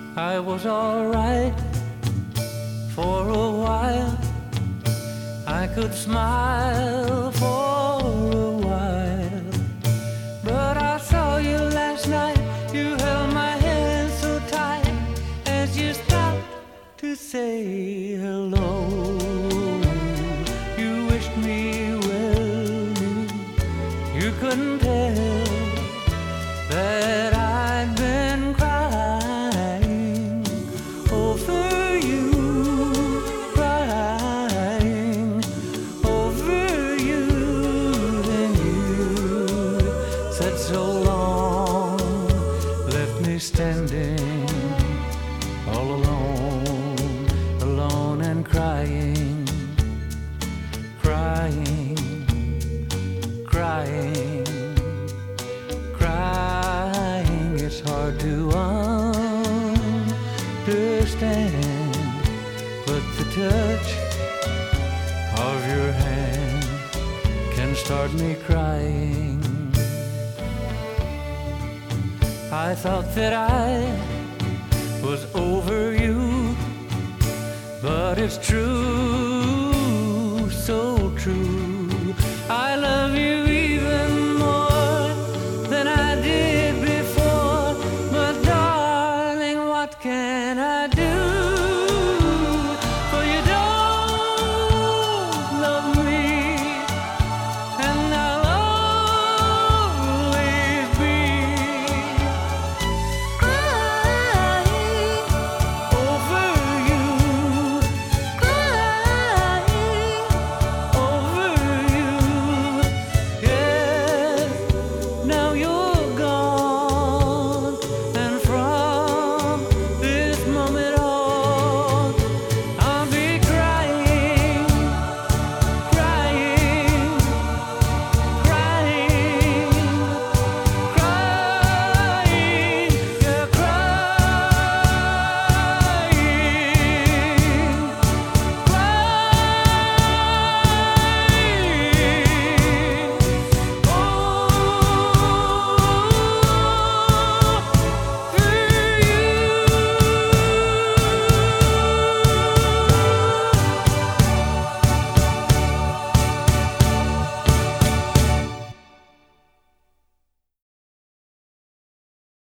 I was alright for a while. I could smile for a while. But I saw you last night. You held my hand so tight as you stopped to say hello. You wished me well. You couldn't tell that I'd been crying over you, crying over you. Then you said so long, left me standing all alone, alone and crying, crying, crying, crying. It's hard to understand, but the touch of your hand can start me crying. I thought that I was over you, but it's true, so true.